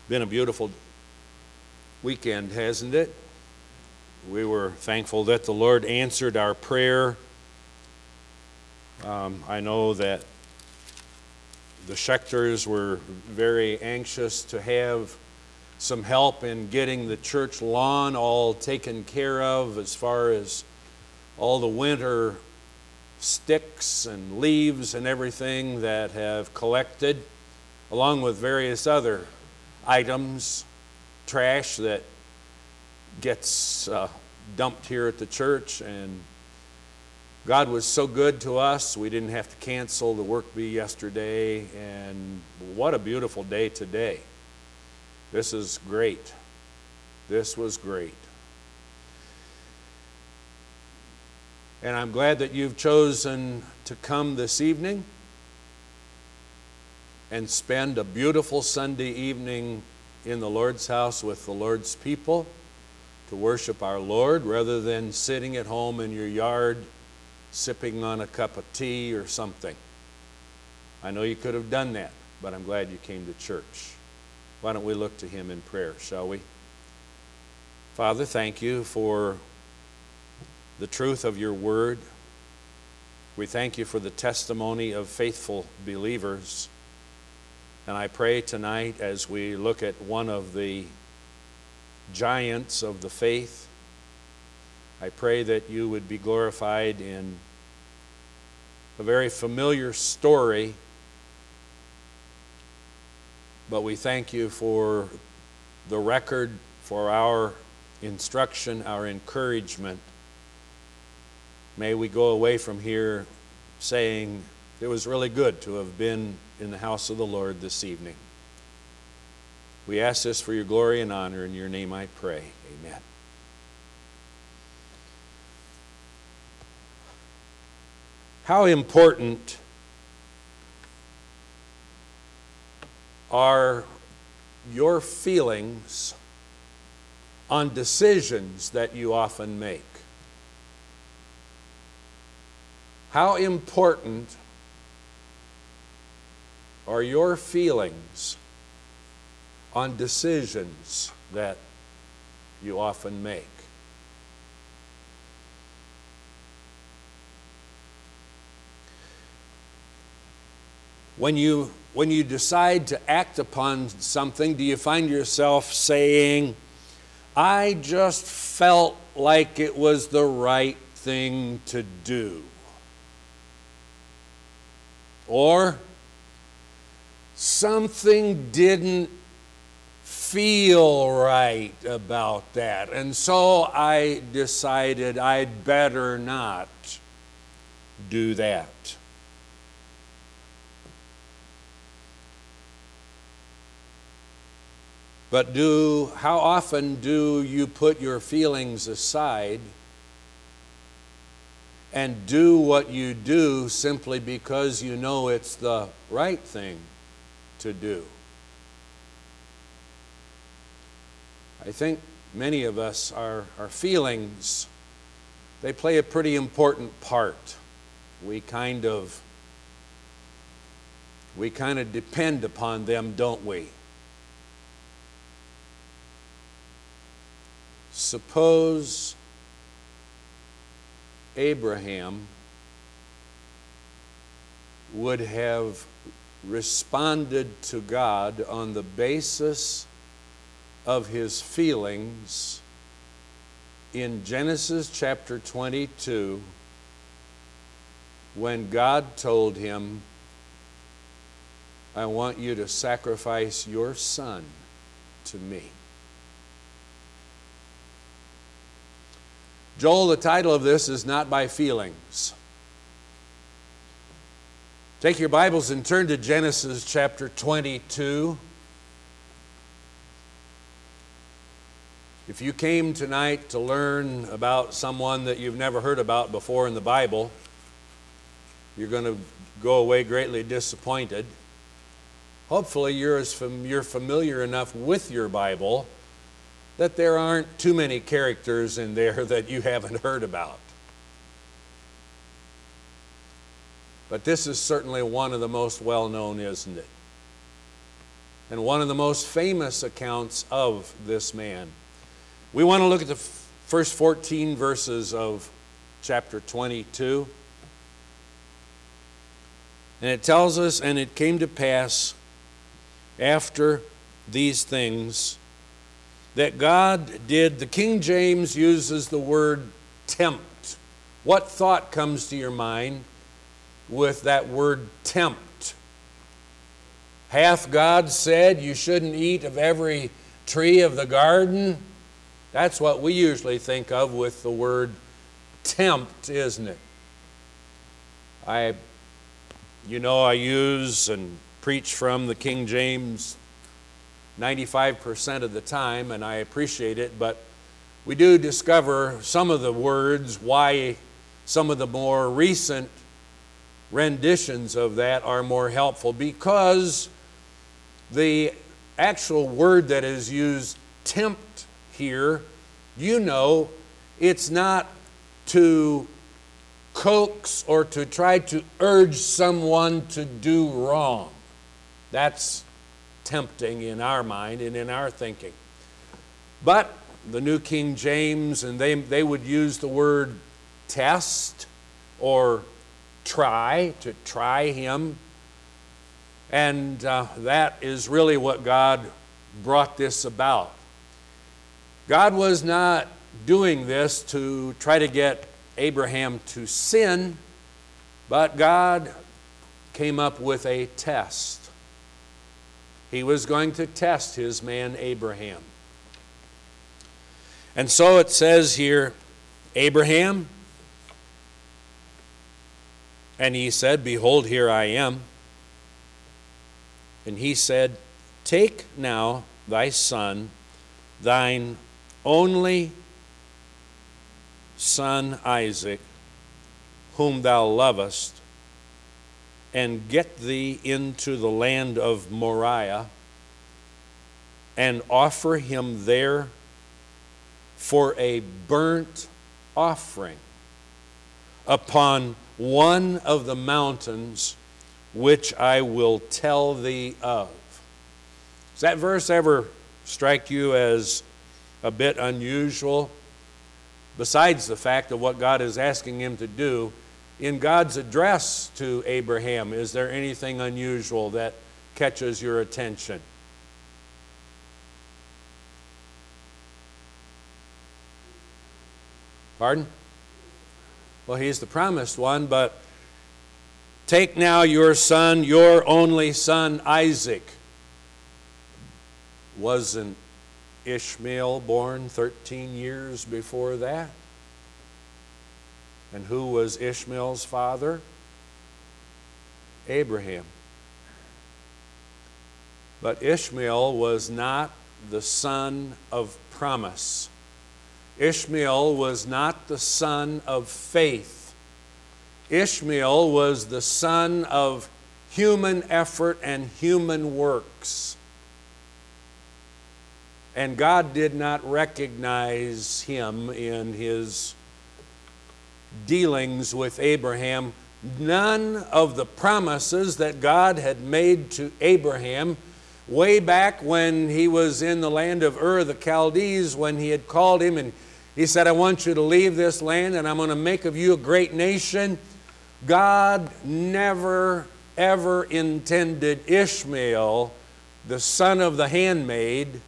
Been a beautiful weekend, hasn't it? We were thankful that the Lord answered our prayer. I know that the Schechters were very anxious to have some help in getting the church lawn all taken care of as far as all the winter sticks and leaves and everything that have collected, along with various other items, trash that gets dumped here at the church. And God was so good to us, we didn't have to cancel the work bee yesterday, and what a beautiful day today. This is great. This was great. And I'm glad that you've chosen to come this evening and spend a beautiful Sunday evening in the Lord's house with the Lord's people to worship our Lord rather than sitting at home in your yard sipping on a cup of tea or something. I know you could have done that, but I'm glad you came to church. Why don't we look to Him in prayer, shall we? Father, thank you for the truth of your word. We thank you for the testimony of faithful believers. And I pray tonight as we look at one of the giants of the faith, I pray that you would be glorified in a very familiar story, but we thank you for the record, for our instruction, our encouragement. May we go away from here saying it was really good to have been in the house of the Lord this evening. We ask this for your glory and honor. In your name I pray. Amen. How important are your feelings on decisions that you often make? How important are your feelings on decisions that you often make? When you decide to act upon something, do you find yourself saying, I just felt like it was the right thing to do? Or something didn't feel right about that, and so I decided I'd better not do that. But how often do you put your feelings aside and do what you do simply because you know it's the right thing to do? I think many of us, our feelings, they play a pretty important part. We kind of depend upon them, don't we? Suppose Abraham would have responded to God on the basis of his feelings in Genesis chapter 22, when God told him, I want you to sacrifice your son to me. Joel, the title of this is Not by Feelings. Take your Bibles and turn to Genesis chapter 22. If you came tonight to learn about someone that you've never heard about before in the Bible, you're going to go away greatly disappointed. Hopefully you're familiar enough with your Bible that there aren't too many characters in there that you haven't heard about. But this is certainly one of the most well-known, isn't it? and one of the most famous accounts of this man. We want to look at the first 14 verses of chapter 22. And it tells us, and it came to pass after these things that God did, the King James uses the word tempt. What thought comes to your mind with that word tempt? Hath God said you shouldn't eat of every tree of the garden? That's what we usually think of with the word tempt, isn't it? I use and preach from the King James 95% of the time, and I appreciate it, but we do discover some of the words, why some of the more recent renditions of that are more helpful, because the actual word that is used, tempt, here, it's not to coax or to try to urge someone to do wrong. That's tempting in our mind and in our thinking. But the New King James, and they would use the word test or try, to try him. And that is really what God brought this about. God was not doing this to try to get Abraham to sin, but God came up with a test. He was going to test his man Abraham. And so it says here, Abraham, and he said, behold, here I am. And he said, take now thy son, thine only son Isaac, whom thou lovest, and get thee into the land of Moriah, and offer him there for a burnt offering upon one of the mountains which I will tell thee of. Does that verse ever strike you as a bit unusual? Besides the fact of what God is asking him to do, in God's address to Abraham, is there anything unusual that catches your attention? Pardon? Well, he's the promised one, but take now your son, your only son, Isaac. Wasn't Ishmael born 13 years before that? And who was Ishmael's father? Abraham. But Ishmael was not the son of promise. Ishmael was not the son of faith. Ishmael was the son of human effort and human works. And God did not recognize him in his dealings with Abraham. None of the promises that God had made to Abraham way back when he was in the land of Ur of the Chaldees, when he had called him and he said, I want you to leave this land and I'm going to make of you a great nation. God never, ever intended Ishmael, the son of the handmaid,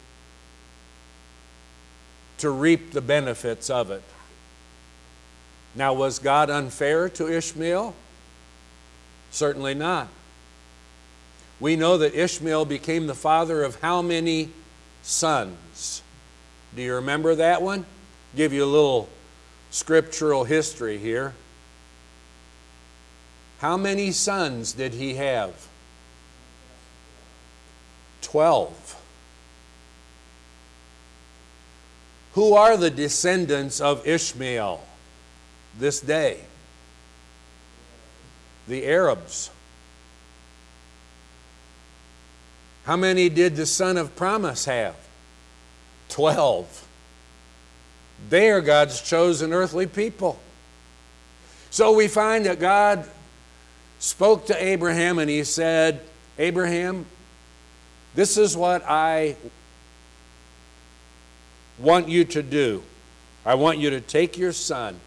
to reap the benefits of it. Now, was God unfair to Ishmael? Certainly not. We know that Ishmael became the father of how many sons? Do you remember that one? Give you a little scriptural history here. How many sons did he have? 12. Who are the descendants of Ishmael this day? The Arabs. How many did the son of promise have? 12. They are God's chosen earthly people. So we find that God spoke to Abraham and he said, Abraham, This is what I want you to do. I want you to take your son,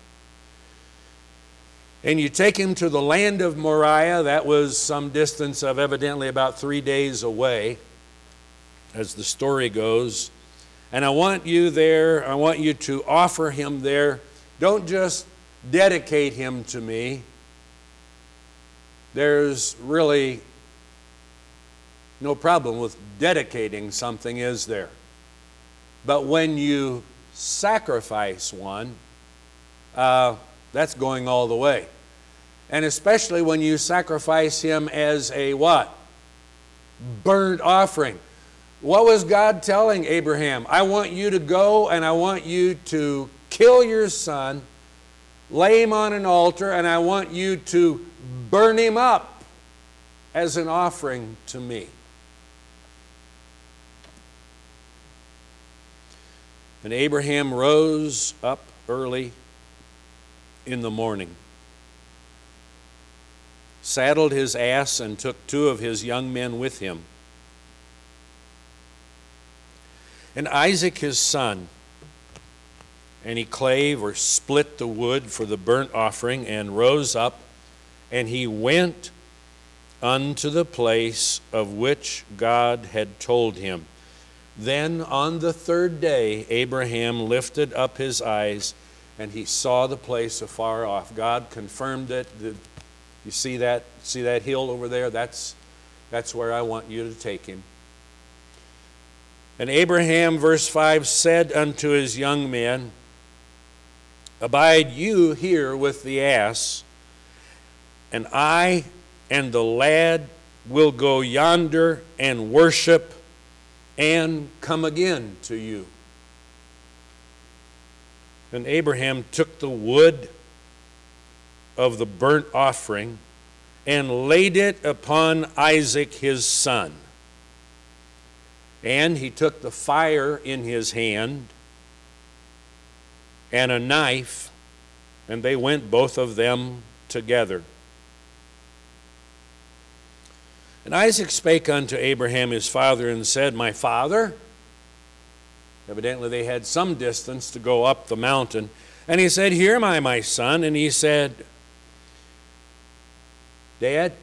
and you take him to the land of Moriah. That was some distance of evidently about 3 days away, as the story goes. And I want you there, I want you to offer him there. Don't just dedicate him to me. There's really no problem with dedicating something, is there? But when you sacrifice one, that's going all the way. And especially when you sacrifice him as a what? Burnt offering. What was God telling Abraham? I want you to go and I want you to kill your son, lay him on an altar, and I want you to burn him up as an offering to me. And Abraham rose up early in the morning, saddled his ass, and took 2 of his young men with him, and Isaac his son. And he clave or split the wood for the burnt offering, and rose up, and he went unto the place of which God had told him. Then on the 3rd day Abraham lifted up his eyes, and he saw the place afar off. God confirmed it. You see that hill over there? That's where I want you to take him. And Abraham, verse 5, said unto his young men, Abide you here with the ass, and I and the lad will go yonder and worship, and come again to you. And Abraham took the wood of the burnt offering and laid it upon Isaac his son. And he took the fire in his hand and a knife, and they went both of them together. And Isaac spake unto Abraham his father, and said, My father. Evidently they had some distance to go up the mountain. And he said, Here am I, my son. And he said, Dad,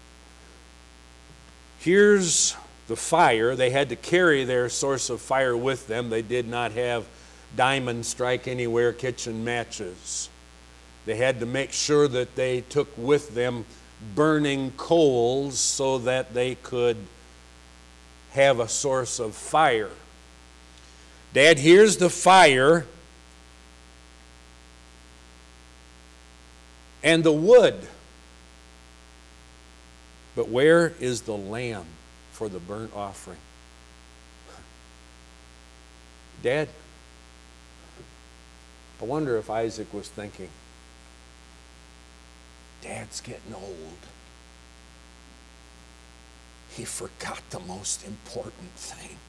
here's the fire. They had to carry their source of fire with them. They did not have Diamond Strike Anywhere kitchen matches. They had to make sure that they took with them burning coals so that they could have a source of fire. Dad, here's the fire and the wood. But where is the lamb for the burnt offering? Dad, I wonder if Isaac was thinking, Dad's getting old. He forgot the most important thing.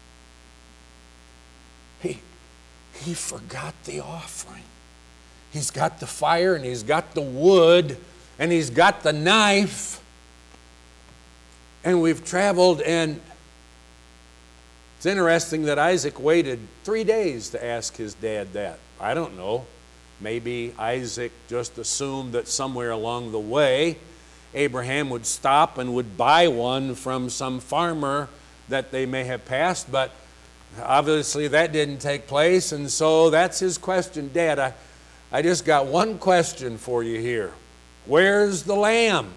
He forgot the offering. He's got the fire, and he's got the wood, and he's got the knife. And we've traveled, and it's interesting that Isaac waited 3 days to ask his dad that. I don't know. Maybe Isaac just assumed that somewhere along the way, Abraham would stop and would buy one from some farmer that they may have passed, but obviously that didn't take place, and so that's his question. Dad, I just got one question for you here. Where's the lamb?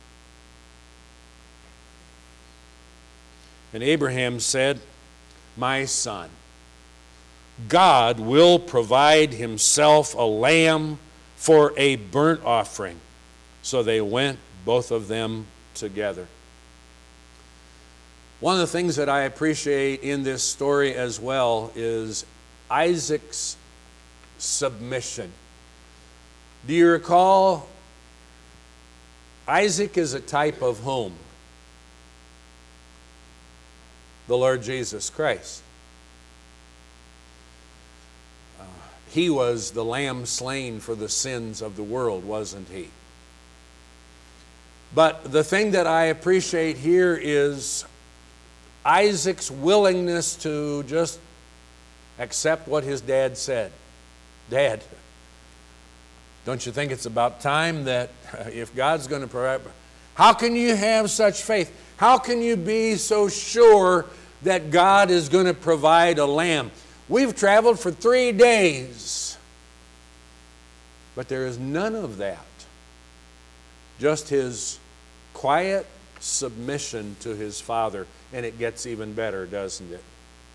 And Abraham said, My son, God will provide himself a lamb for a burnt offering. So they went, both of them together. One of the things that I appreciate in this story as well is Isaac's submission. Do you recall? Isaac is a type of whom? The Lord Jesus Christ. He was the lamb slain for the sins of the world, wasn't he? But the thing that I appreciate here is Isaac's willingness to just accept what his dad said. Dad, don't you think it's about time that if God's going to provide, how can you have such faith? How can you be so sure that God is going to provide a lamb? We've traveled for 3 days, but there is none of that. Just his quiet submission to his father, and it gets even better, doesn't it?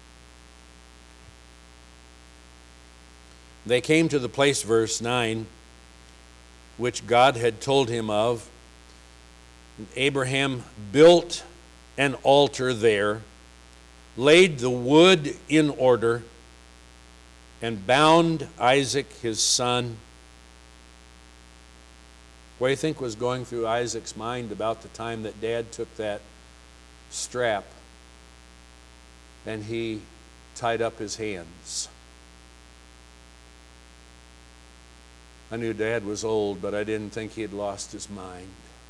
They came to the place, verse 9, which God had told him of. Abraham built an altar there, laid the wood in order, and bound Isaac his son. What do you think was going through Isaac's mind about the time that Dad took that strap and he tied up his hands? I knew Dad was old, but I didn't think he had lost his mind.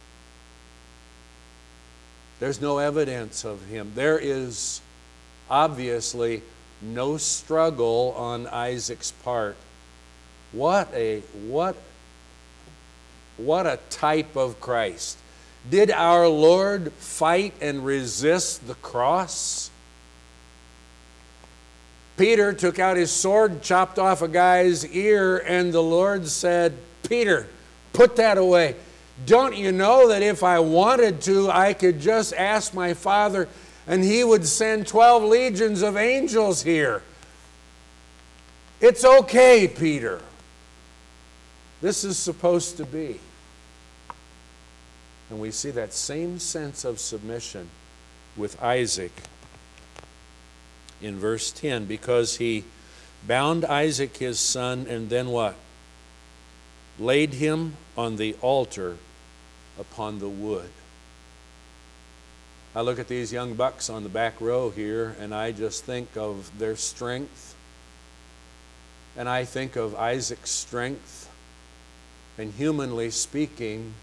There's no evidence of him. There is obviously no struggle on Isaac's part. What a type of Christ. Did our Lord fight and resist the cross? Peter took out his sword, chopped off a guy's ear, and the Lord said, Peter, put that away. Don't you know that if I wanted to, I could just ask my Father and He would send 12 legions of angels here? It's okay, Peter. This is supposed to be. And we see that same sense of submission with Isaac in verse 10, because he bound Isaac his son and then what? Laid him on the altar upon the wood. I look at these young bucks on the back row here and I just think of their strength, and I think of Isaac's strength, and humanly speaking,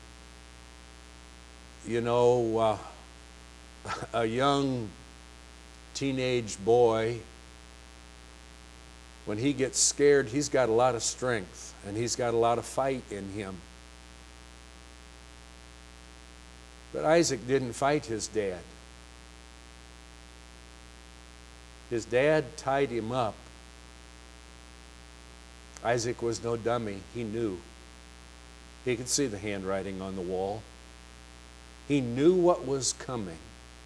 you know, a young teenage boy, when he gets scared, he's got a lot of strength and he's got a lot of fight in him. But Isaac didn't fight his dad. His dad tied him up. Isaac was no dummy. He knew. He could see the handwriting on the wall. He knew what was coming.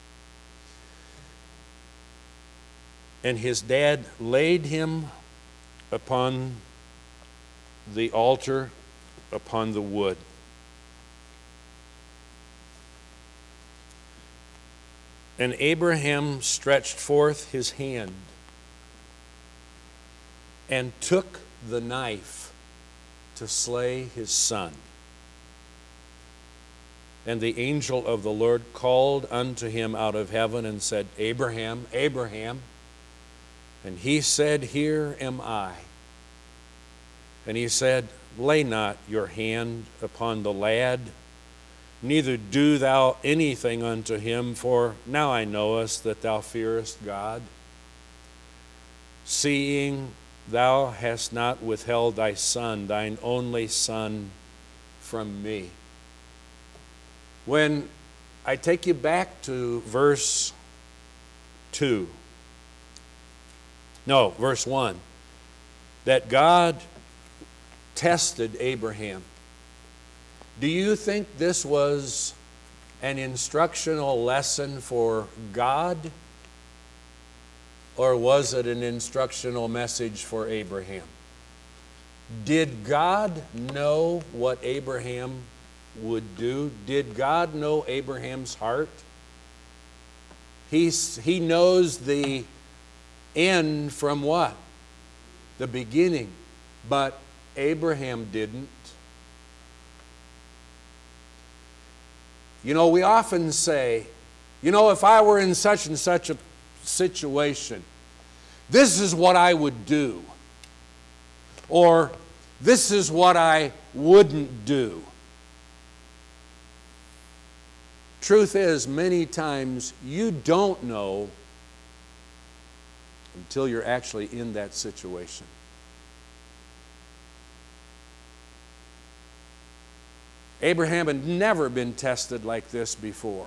And his dad laid him upon the altar, upon the wood. And Abraham stretched forth his hand and took the knife to slay his son. And the angel of the Lord called unto him out of heaven and said, Abraham, Abraham. And he said, Here am I. And he said, Lay not your hand upon the lad, neither do thou anything unto him, for now I knowest that thou fearest God, seeing thou hast not withheld thy son, thine only son, from me. When I take you back to verse 1, that God tested Abraham. Do you think this was an instructional lesson for God, or was it an instructional message for Abraham? Did God know what Abraham would do? Did God know Abraham's heart? He knows the end from what? The beginning. But Abraham didn't. You know, we often say, you know, if I were in such and such a situation, this is what I would do. Or this is what I wouldn't do. Truth is, many times you don't know until you're actually in that situation. Abraham had never been tested like this before.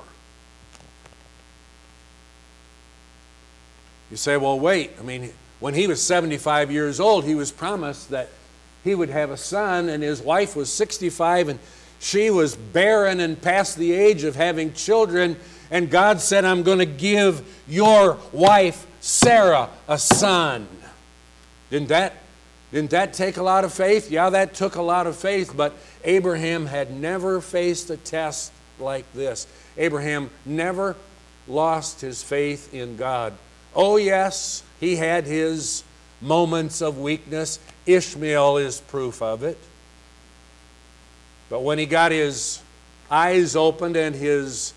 You say, well, wait. I mean, when he was 75 years old, he was promised that he would have a son, and his wife was 65, and she was barren and past the age of having children. And God said, I'm going to give your wife, Sarah, a son. Didn't that take a lot of faith? Yeah, that took a lot of faith, but Abraham had never faced a test like this. Abraham never lost his faith in God. Oh yes, he had his moments of weakness. Ishmael is proof of it. But when he got his eyes opened and his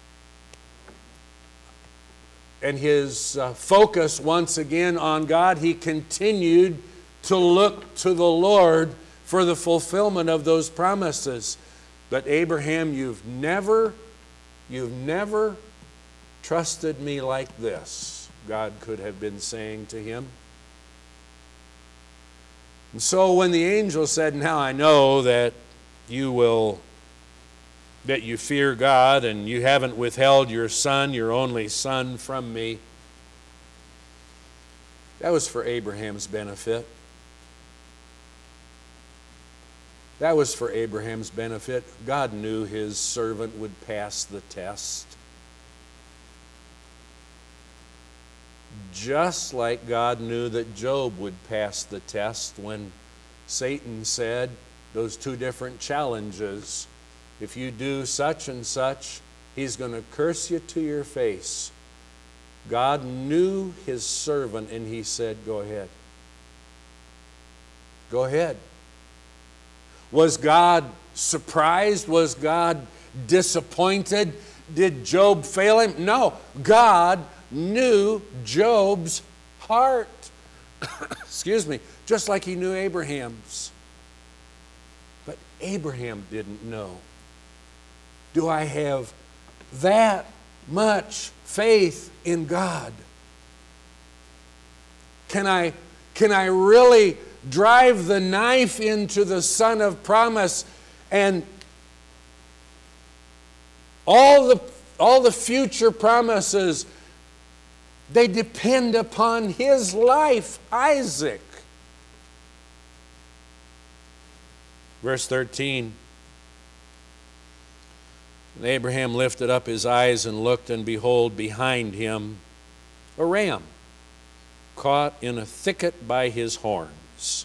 focus once again on God, he continued to look to the Lord for the fulfillment of those promises. But Abraham, you've never trusted me like this, God could have been saying to him. And so when the angel said, now I know that you fear God and you haven't withheld your son, your only son, from me, that was for Abraham's benefit. That was for Abraham's benefit. God knew his servant would pass the test. Just like God knew that Job would pass the test when Satan said those two different challenges. If you do such and such, he's going to curse you to your face. God knew his servant, and he said, go ahead. Go ahead. Was God surprised? Was God disappointed? Did Job fail him? No. God knew Job's heart. Excuse me. Just like he knew Abraham's. But Abraham didn't know. Do I have that much faith in God? Can I really drive the knife into the son of promise, and all the future promises, they depend upon his life, Isaac. Verse 13. And Abraham lifted up his eyes and looked, and behold, behind him a ram caught in a thicket by his horns.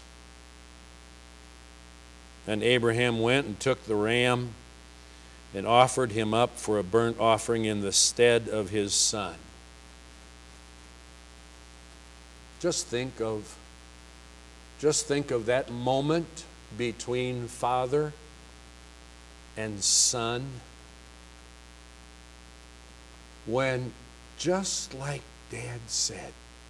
And Abraham went and took the ram and offered him up for a burnt offering in the stead of his son. Just think of that moment between father and son, when, just like Dad said,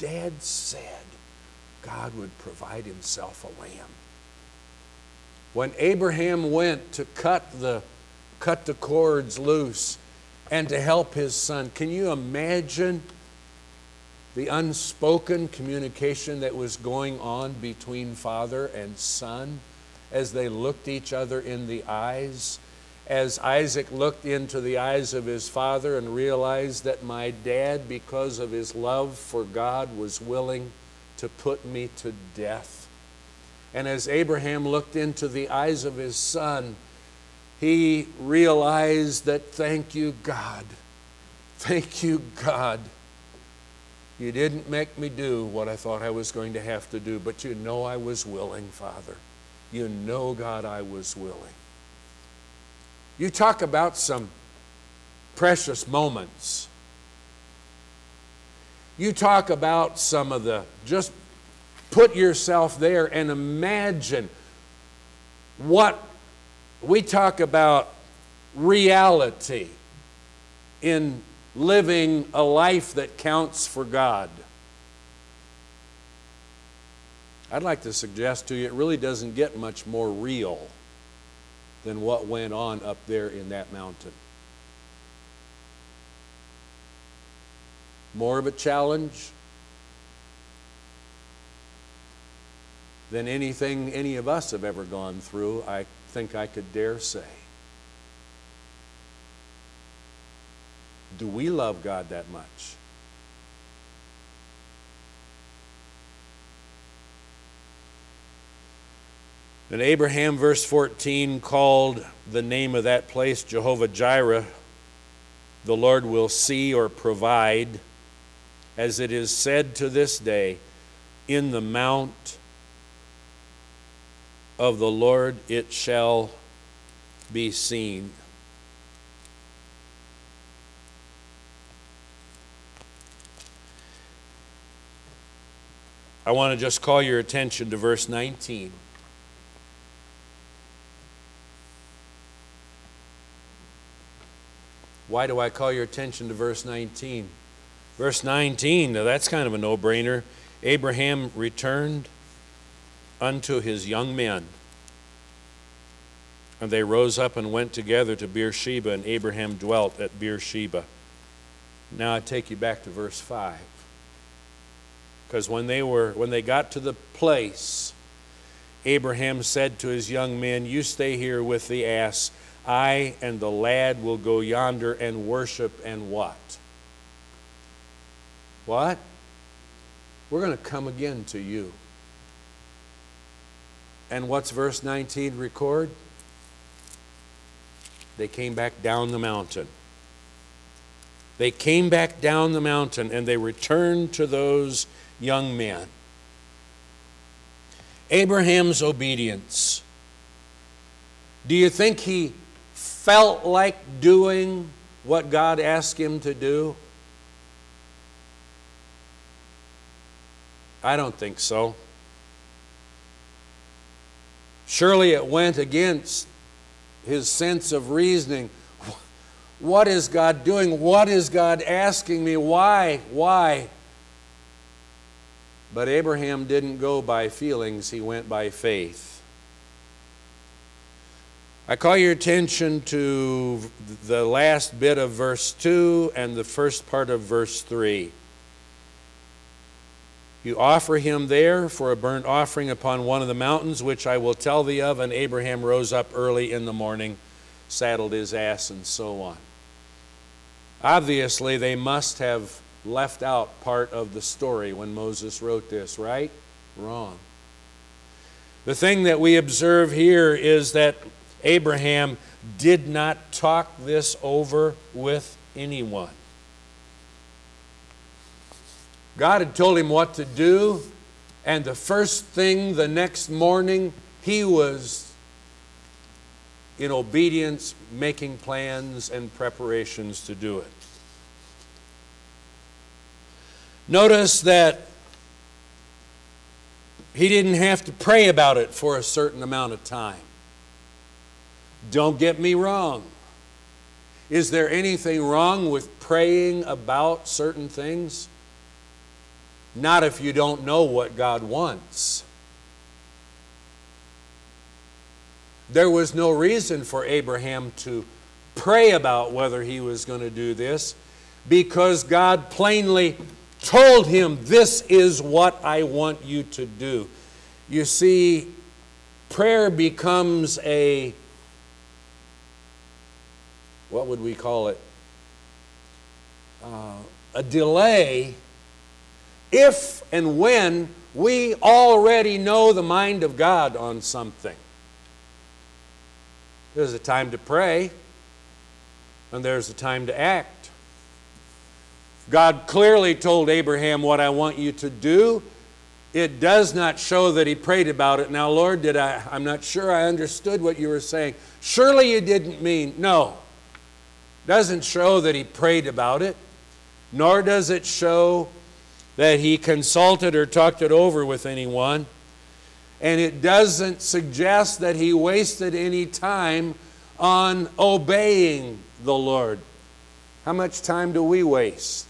God would provide himself a lamb. When Abraham went to cut the cords loose and to help his son, can you imagine the unspoken communication that was going on between father and son as they looked each other in the eyes? As Isaac looked into the eyes of his father and realized that my dad, because of his love for God, was willing to put me to death. And as Abraham looked into the eyes of his son, he realized that, thank you, God. Thank you, God. You didn't make me do what I thought I was going to have to do, but you know I was willing, Father. You know, God, I was willing. You talk about some precious moments. You talk about some of just put yourself there and imagine what we talk about, reality in living a life that counts for God. I'd like to suggest to you, it really doesn't get much more real than what went on up there in that mountain. More of a challenge, than anything any of us have ever gone through, I think I could dare say. Do we love God that much? And Abraham, verse 14, called the name of that place Jehovah Jireh, the Lord will see or provide, as it is said to this day, in the mount of the Lord it shall be seen. I want to just call your attention to verse 19. Why do I call your attention to verse 19? Verse 19, now that's kind of a no-brainer. Abraham returned unto his young men, and they rose up and went together to Beersheba, and Abraham dwelt at Beersheba. Now I take you back to verse 5. Because when they got to the place, Abraham said to his young men, "You stay here with the ass. I and the lad will go yonder and worship," and what? What? We're going to come again to you. And what's verse 19 record? They came back down the mountain. They came back down the mountain, and they returned to those young men. Abraham's obedience. Do you think he felt like doing what God asked him to do? I don't think so. Surely it went against his sense of reasoning. What is God doing? What is God asking me? Why? Why? But Abraham didn't go by feelings, he went by faith. I call your attention to the last bit of verse 2 and the first part of verse 3. You offer him there for a burnt offering upon one of the mountains, which I will tell thee of. And Abraham rose up early in the morning, saddled his ass, and so on. Obviously, they must have left out part of the story when Moses wrote this, right? Wrong. The thing that we observe here is that Abraham did not talk this over with anyone. God had told him what to do, and the first thing the next morning, he was in obedience, making plans and preparations to do it. Notice that he didn't have to pray about it for a certain amount of time. Don't get me wrong. Is there anything wrong with praying about certain things? Not if you don't know what God wants. There was no reason for Abraham to pray about whether he was going to do this, because God plainly told him, "This is what I want you to do." You see, prayer becomes what would we call it? A delay if and when we already know the mind of God on something. There's a time to pray, and there's a time to act. God clearly told Abraham, "What I want you to do." It does not show that he prayed about it. "Now, Lord, I'm not sure I understood what you were saying. Surely you didn't mean." No. Doesn't show that he prayed about it, nor does it show that he consulted or talked it over with anyone. And it doesn't suggest that he wasted any time on obeying the Lord. How much time do we waste?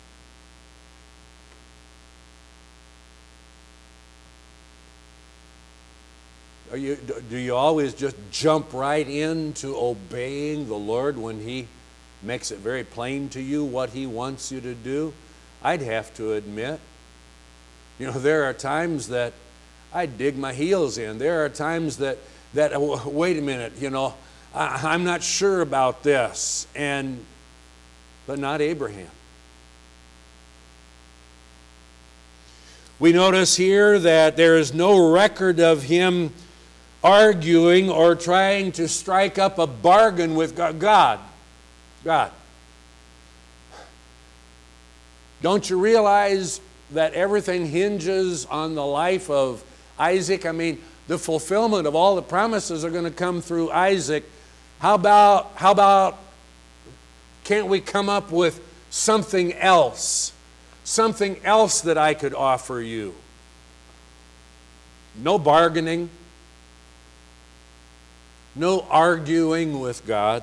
Do you always just jump right into obeying the Lord when he makes it very plain to you what he wants you to do? I'd have to admit, there are times that I dig my heels in. There are times that wait a minute, I'm not sure about this, but not Abraham. We notice here that there is no record of him arguing or trying to strike up a bargain with God. Don't you realize that everything hinges on the life of Isaac? I mean, the fulfillment of all the promises are going to come through Isaac. How about can't we come up with something else? Something else that I could offer you. No bargaining. No arguing with God.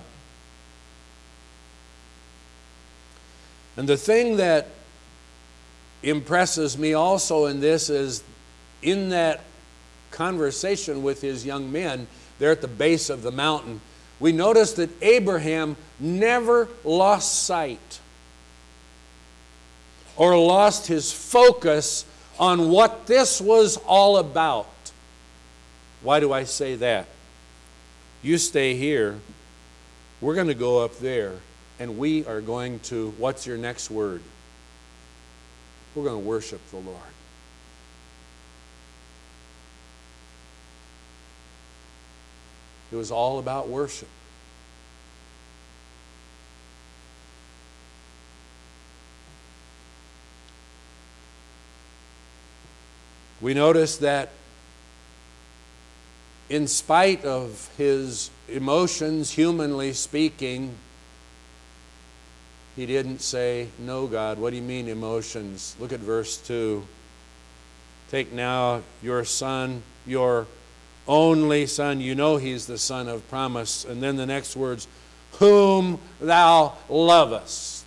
And the thing that impresses me also in this is in that conversation with his young men there at the base of the mountain, we notice that Abraham never lost sight or lost his focus on what this was all about. Why do I say that? You stay here. We're going to go up there, and we are going to, what's your next word? We're going to worship the Lord. It was all about worship. We notice that in spite of his emotions, humanly speaking, he didn't say, "No, God, what do you mean emotions?" Look at verse 2. "Take now your son, your only son," you know he's the son of promise. And then the next words, "whom thou lovest."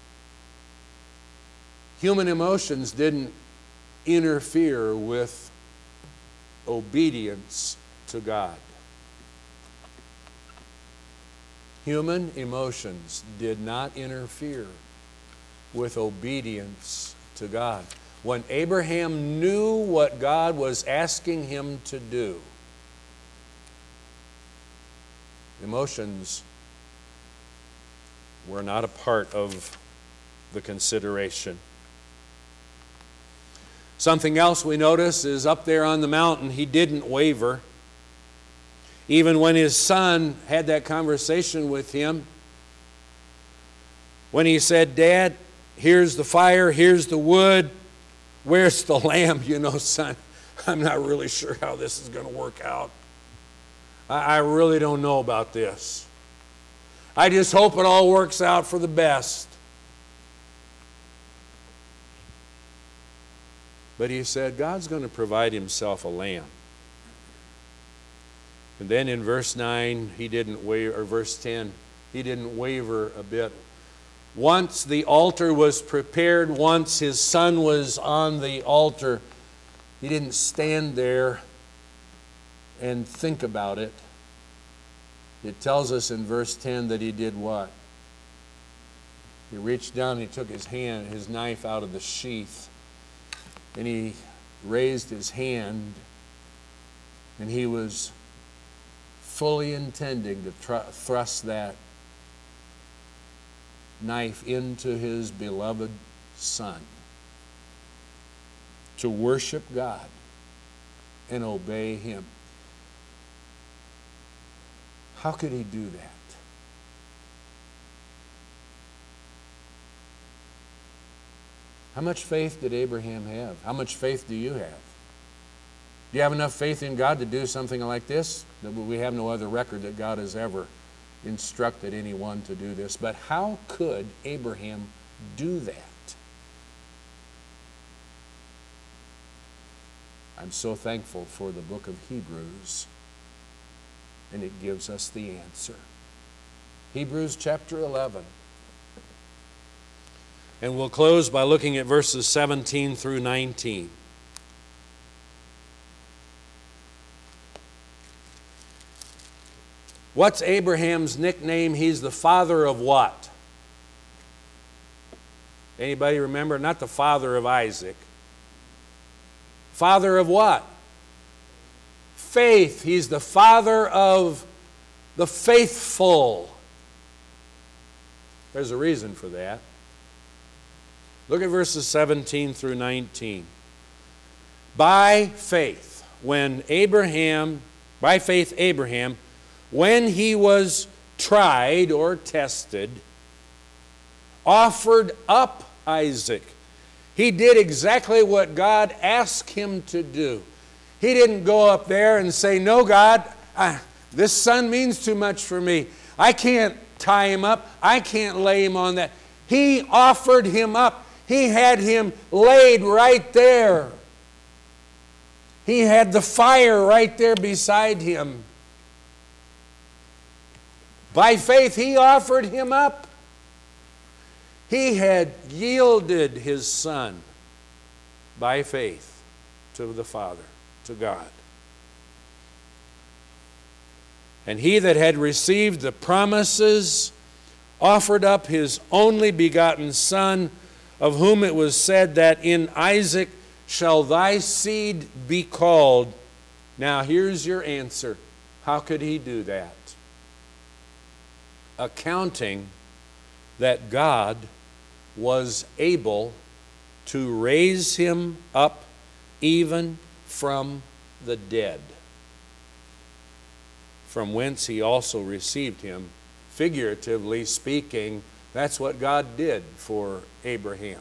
Human emotions didn't interfere with obedience to God. Human emotions did not interfere with obedience to God. When Abraham knew what God was asking him to do, emotions were not a part of the consideration. Something else we notice is up there on the mountain, he didn't waver. Even when his son had that conversation with him, when he said, "Dad, here's the fire, here's the wood, where's the lamb?" "You know, son, I'm not really sure how this is going to work out. I really don't know about this. I just hope it all works out for the best." But he said, God's going to provide himself a lamb. And then in verse 9, he didn't waver, or verse 10, he didn't waver a bit. Once the altar was prepared, once his son was on the altar, he didn't stand there and think about it. It tells us in verse 10 that he did what? He reached down and he took his knife out of the sheath, and he raised his hand, and he was fully intending to thrust that knife into his beloved son, to worship God and obey him. How could he do that? How much faith did Abraham have? How much faith do you have? Do you have enough faith in God to do something like this? We have no other record that God has ever instructed anyone to do this. But how could Abraham do that? I'm so thankful for the book of Hebrews, and it gives us the answer. Hebrews chapter 11. And we'll close by looking at verses 17 through 19. What's Abraham's nickname? He's the father of what? Anybody remember? Not the father of Isaac. Father of what? faith. He's the father of the faithful. There's a reason for that. Look at verses 17 through 19. By faith, Abraham, when he was tried or tested, offered up Isaac. He did exactly what God asked him to do. He didn't go up there and say, "No, God, this son means too much for me. I can't tie him up. I can't lay him on that." He offered him up. He had him laid right there. He had the fire right there beside him. By faith, he offered him up. He had yielded his son by faith to the Father, to God. And he that had received the promises offered up his only begotten son, of whom it was said that in Isaac shall thy seed be called. Now here's your answer. How could he do that? Accounting that God was able to raise him up even from the dead, from whence he also received him. Figuratively speaking, that's what God did for Abraham.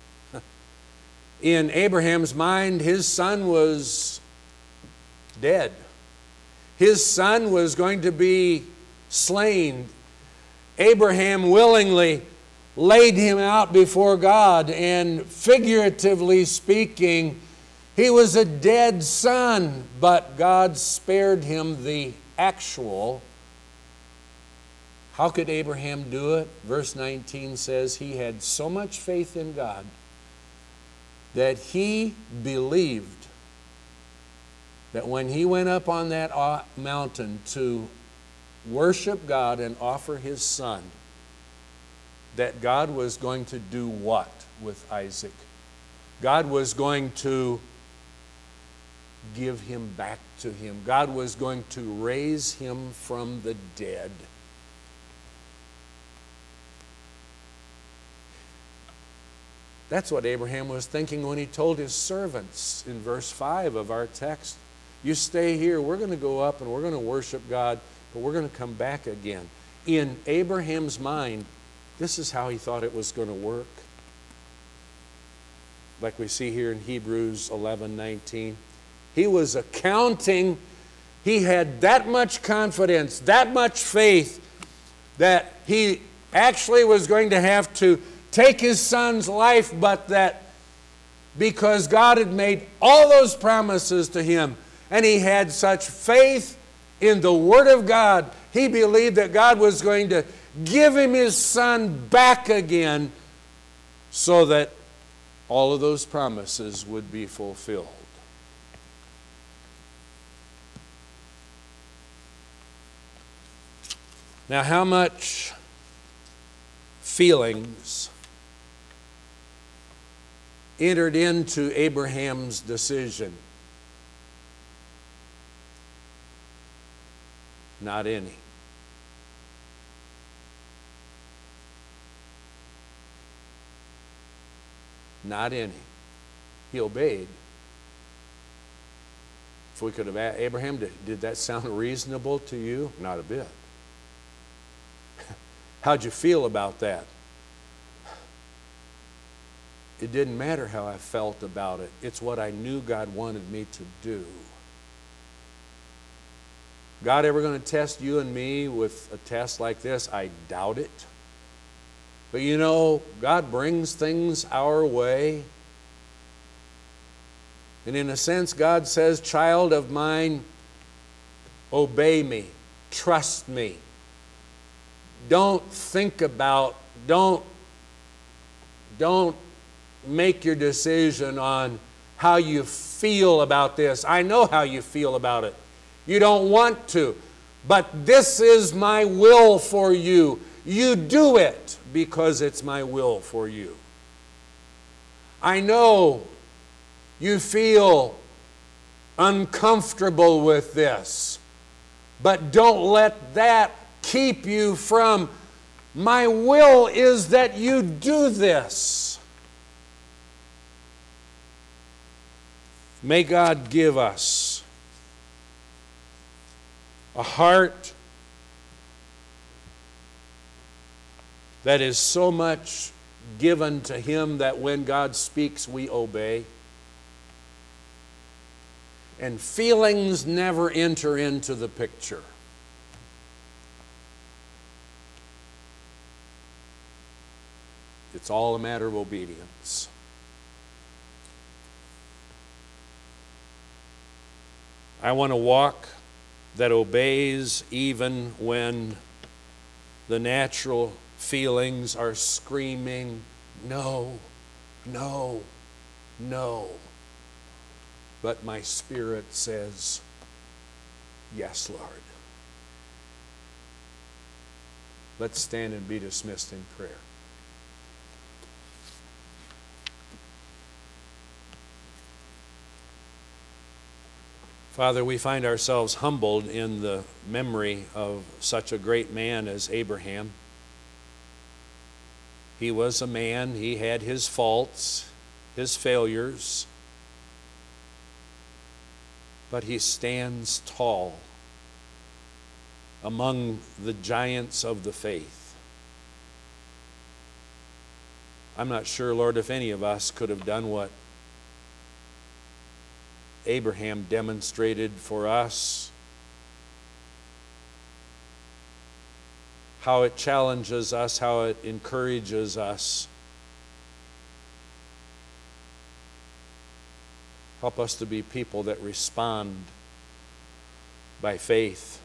In Abraham's mind, his son was dead. His son was going to be slain. Abraham willingly laid him out before God, and figuratively speaking, he was a dead son, but God spared him the actual. How could Abraham do it? Verse 19 says he had so much faith in God that he believed that when he went up on that mountain to worship God and offer his son, that God was going to do what with Isaac? God was going to give him back to him. God was going to raise him from the dead. That's what Abraham was thinking when he told his servants in verse 5 of our text, "You stay here, we're going to go up and we're going to worship God, but we're going to come back again." In Abraham's mind, this is how he thought it was going to work. Like we see here in Hebrews 11:19. He was accounting, he had that much confidence, that much faith, that he actually was going to have to take his son's life, but that because God had made all those promises to him, and he had such faith in the Word of God, he believed that God was going to give him his son back again so that all of those promises would be fulfilled. Now, how much feelings entered into Abraham's decision? Not any. Not any. He obeyed. If we could have asked Abraham, did that sound reasonable to you? Not a bit. How'd you feel about that? It didn't matter how I felt about it. It's what I knew God wanted me to do. God ever going to test you and me with a test like this? I doubt it. But you know, God brings things our way. And in a sense, God says, "Child of mine, obey me, trust me. Don't think about, don't make your decision on how you feel about this. I know how you feel about it. You don't want to. But this is my will for you. You do it because it's my will for you. I know you feel uncomfortable with this. But don't let that keep you from, my will is that you do this. May God give us a heart that is so much given to Him that when God speaks, we obey. And feelings never enter into the picture. It's all a matter of obedience. I want a walk that obeys even when the natural feelings are screaming, no, no, no. But my spirit says, yes, Lord. Let's stand and be dismissed in prayer. Father, we find ourselves humbled in the memory of such a great man as Abraham. He was a man, he had his faults, his failures, but he stands tall among the giants of the faith. I'm not sure, Lord, if any of us could have done what Abraham demonstrated for us, how it challenges us, how it encourages us. Help us to be people that respond by faith,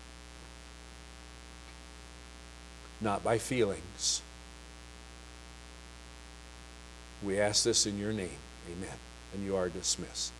not by feelings. We ask this in your name. Amen. And you are dismissed.